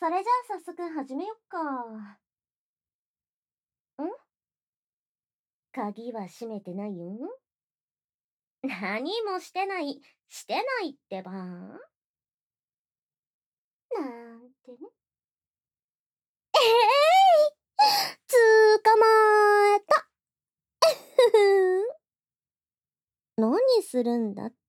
それじゃあ早速始めよっか。鍵は閉めてないよ。何もしてない。してないってば。なんてね。え捕まえた。何するんだって。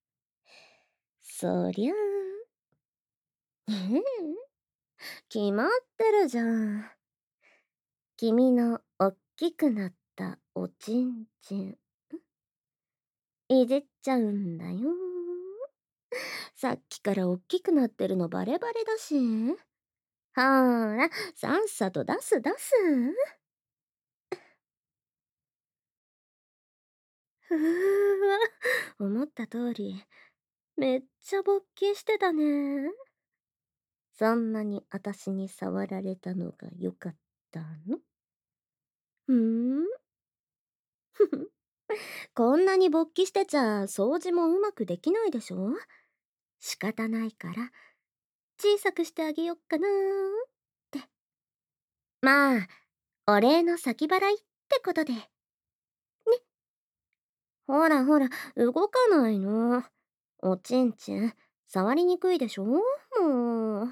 そりゃあ。決まってるじゃん。君のおっきくなったおちんちん。いじっちゃうんだよ。さっきからおっきくなってるのバレバレだし。ほーら、さっさと出す出す。ふぅわ、思った通り、めっちゃ勃起してたね。そんなに私に触られたのがよかったの？ふーん。こんなに勃起してちゃ掃除もうまくできないでしょ？仕方ないから小さくしてあげよっかなーって。まあ、お礼の先払いってことで。ね。ほらほら、動かないの。おちんちん、触りにくいでしょ？もう。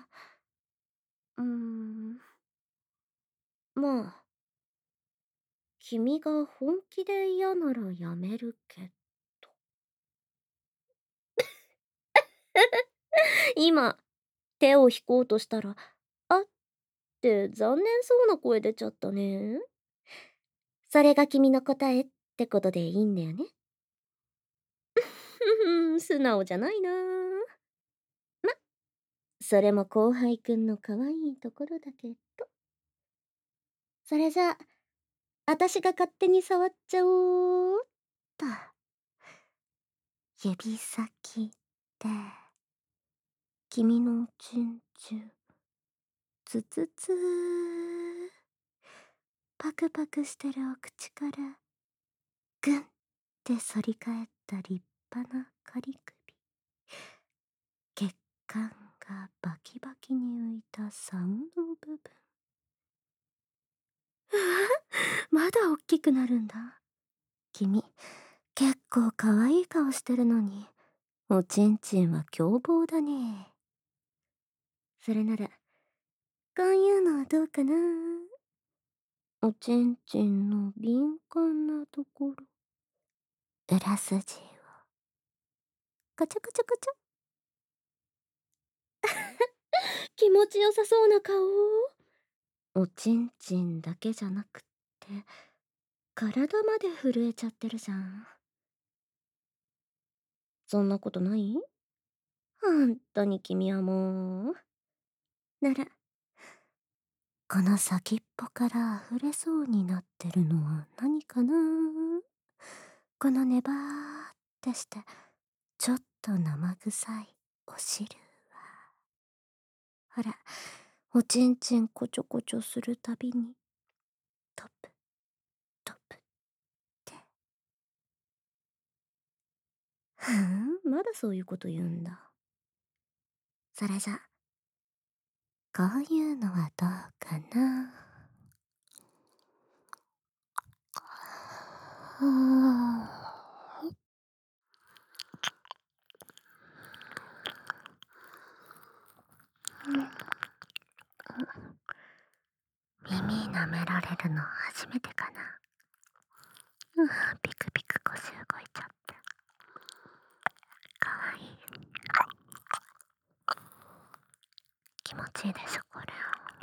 まあ、君が本気で嫌ならやめるけど。今、手を引こうとしたら、あって残念そうな声出ちゃったね。それが君の答えってことでいいんだよね。素直じゃないな。ま、それも後輩くんの可愛いところだけど。それじゃあ、私が勝手に触っちゃおうっと。指先で、君のチンチン、つつつー。パクパクしてるお口から、ぐんって反り返った立派な仮首。血管がバキバキに浮いた竿の部分。うわ、まだおっきくなるんだ。君、結構可愛い顔してるのに、おちんちんは凶暴だね。それなら、こういうのはどうかな。おちんちんの敏感なところ。裏筋を、カチャカチャカチャ。気持ちよさそうな顔。おちんちんだけじゃなくって、体まで震えちゃってるじゃん。そんなことない？本当に君はもう。なら、この先っぽから溢れそうになってるのは何かな？このネバーってして、ちょっと生臭いお汁は。ほら、おちんちんこちょこちょするたびに、トプ、トプって。まだそういうこと言うんだ。それじゃ、こういうのはどうかな。耳舐められるの初めてかな。ピクピク腰動いちゃって。かわいい。気持ちいいでしょ、これ。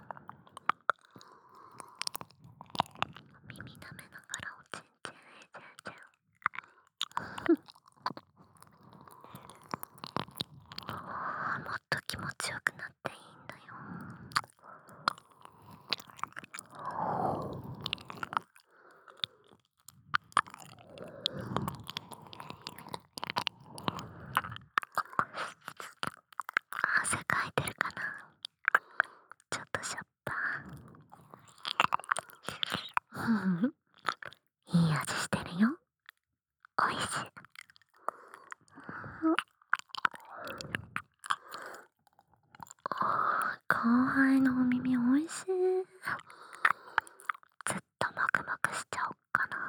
耳舐めながらおちんちんいじいじもっと気持ちよくなっていいんだよ。汗かいてるかな。 いのお耳おいしい。ずっともくもくしちゃおっかな。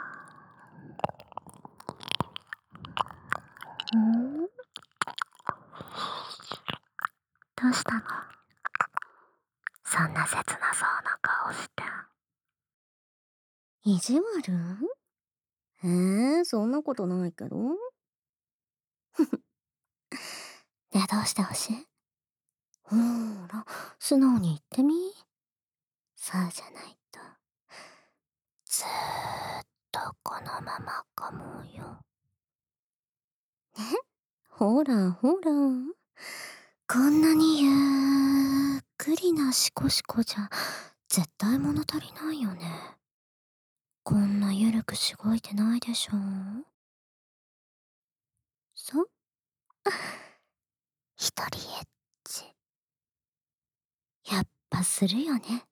どうしたの？そんな切なそうな顔して。意地悪？そんなことないけど。ねえ、どうしてほしい？ほーら、素直に言ってみ。そうじゃないと、ずーっとこのままかもよ。ほらほら。こんなにゆっくりなシコシコじゃ、絶対物足りないよね。こんなゆるくしごいてないでしょ。そう、一人エッチ。やっぱするよね。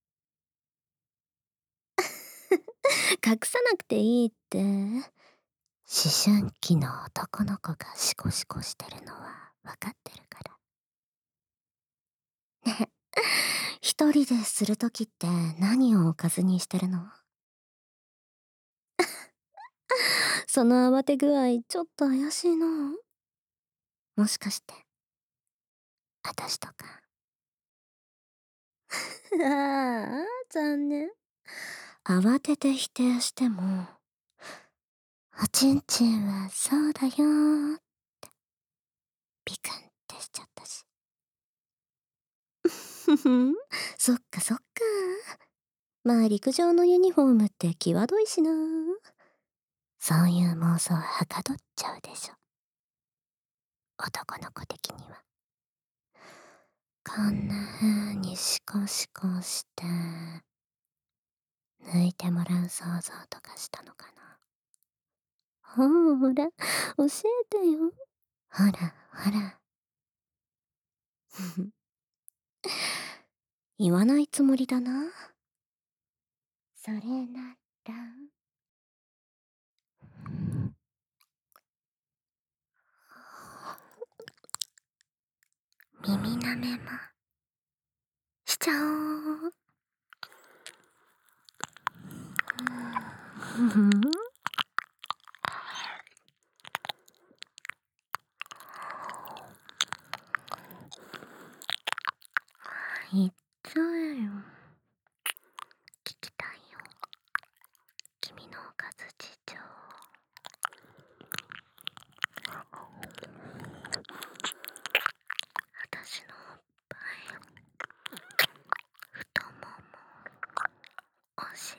隠さなくていいって。思春期の男の子がシコシコしてるのは分かってるから。ねえ、一人でするときって何をおかずにしてるの？その慌て具合ちょっと怪しいの？もしかして、私とか。ああ、残念。慌てて否定しても、おちんちんはそうだよーってピクンってしちゃったし。ふふん、そっかそっか。まあ陸上のユニフォームって際どいしな。そういう妄想はかどっちゃうでしょ。男の子的には。こんな風にシコシコして、抜いてもらう想像とかしたのかな。ほら、教えてよ。ほら、ほら。言わないつもりだな。それなら、耳なめもしちゃおう。ふん、言っちゃえよ。聞きたいよ。君のおかず事情。私のおっぱい、太もも、お尻、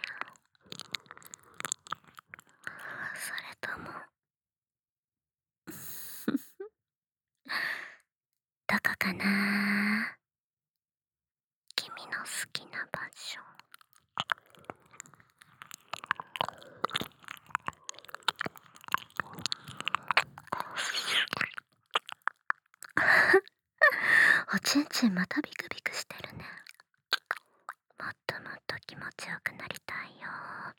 それとも、どこかな？君の好きな場所。おちんちんまたビクビクしてるね。もっともっと気持ちよくなりたいよって。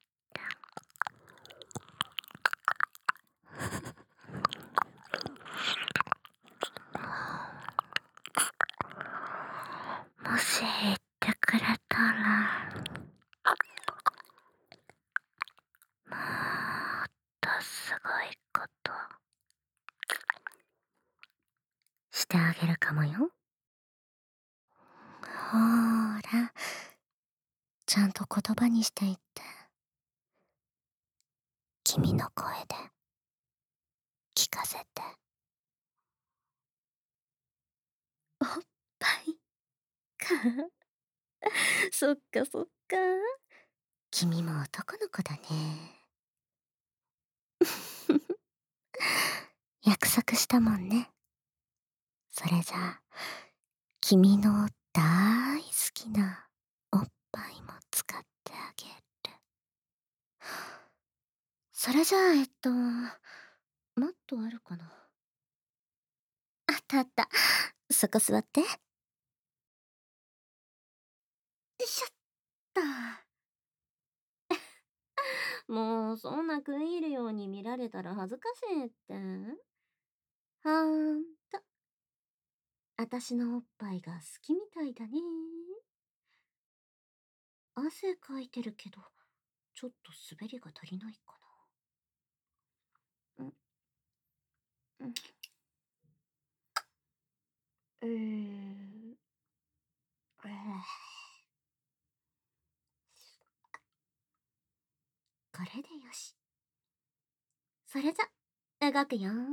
もし言ってくれたら、もっとすごいことしてあげるかもよ。ほーら、ちゃんと言葉にしていって。君の声で聞かせて。おっぱいか。そっかそっか。君も男の子だね。約束したもんね。それじゃあ、君の大好きなおっぱいも使ってあげる。それじゃあ、もっとあるかな。あったあった。そこ座って。よいしょっと。もう、そんな食い入るように見られたら恥ずかしいって。はーんと。 あたしのおっぱいが好きみたいだね。汗かいてるけど、ちょっと滑りが足りないかな。うん、うん。これでよし。それじゃ、動くよー。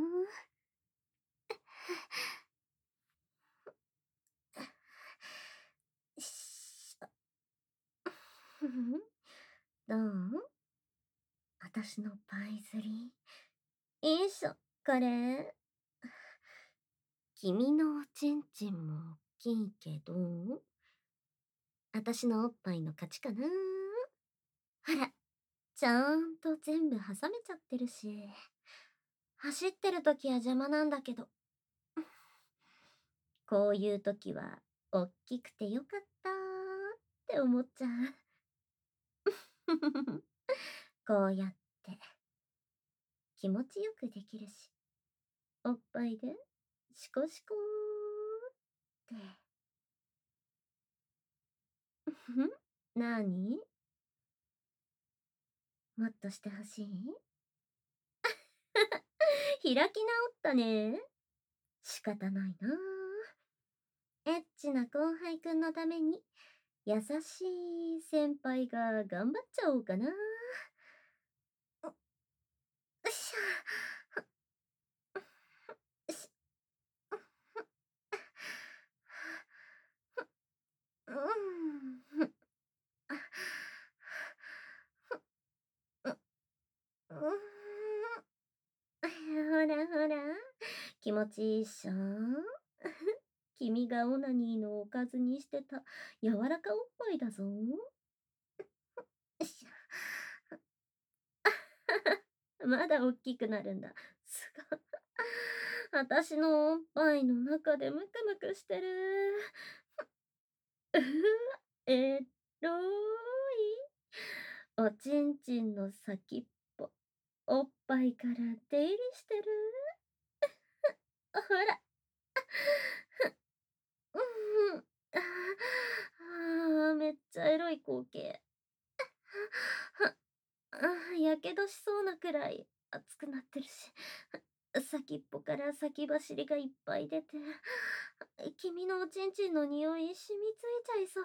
しょ。どう？あたしのパイ釣り。よいしょ、これ。君のおちんちんも大きいけど、あたしのおっぱいの勝ちかな。ほら、ちゃんと全部挟めちゃってるし。走ってるときは邪魔なんだけど。こういうときは、おっきくてよかったーって思っちゃう。こうやって、気持ちよくできるし、おっぱいで、シコシコーって。なーに？もっとしてほしい？開き直ったね。仕方ないな。エッチな後輩くんのために、優しい先輩が頑張っちゃおうかな。よっしゃ。し、うん。うん。ほらほら、気持ちいいっしょ。君がオナニーのおかずにしてた柔らかおっぱいだぞ。よっしゃ。まだおっきくなるんだ。すごい。あたしのおっぱいの中でムクムクしてる。うふわ、ろい。おちんちんの先っぽ、おっぱいから出入りしてる。ほら。うん。めっちゃエロい光景。やけどしそうなくらい熱くなってるし、先っぽから先走りがいっぱい出て、君のおちんちんの匂い染みついちゃいそう。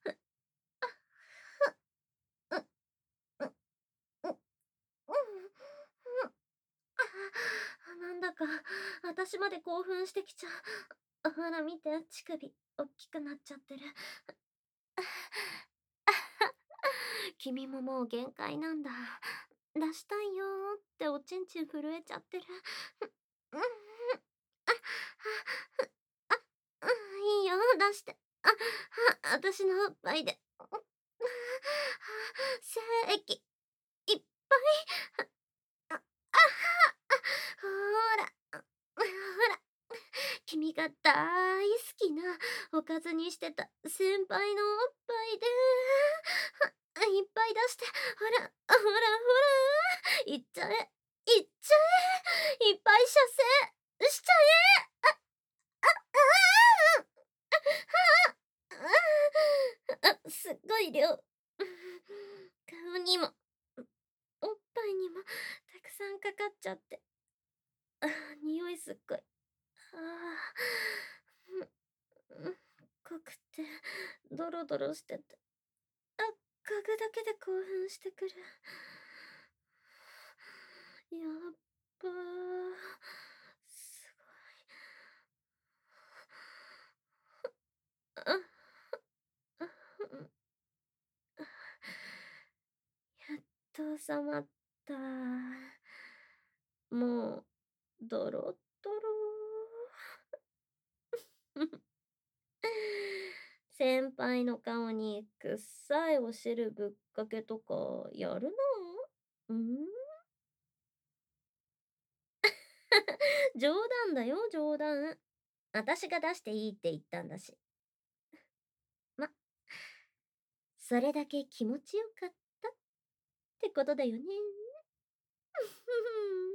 う、う、う、う、なんだか、私まで興奮してきちゃう。ほら見て、乳首、おっきくなっちゃってる。君ももう限界なんだ。出したいよーっておちんちん震えちゃってる。うん、いいよ、出して。私のおっぱいで。精液、いっぱい。あ、ほら、ほら、君が大好きなおかずにしてた先輩のおっぱいで。いっぱい出して、ほら、ほら、ほら、いっちゃえ、いっちゃえ、いっぱい射精しちゃえ。すっごい量。顔にも、おっぱいにもたくさんかかっちゃって。匂いすっごい。濃くて、ドロドロしてて。嗅ぐだけで興奮してくる。やっばー。すごい。やっと収まった。もう、ドロドロ。先輩の顔にくっさいお汁ぶっかけとかやるの？冗談だよ、冗談。私が出していいって言ったんだし。ま、それだけ気持ちよかったってことだよね。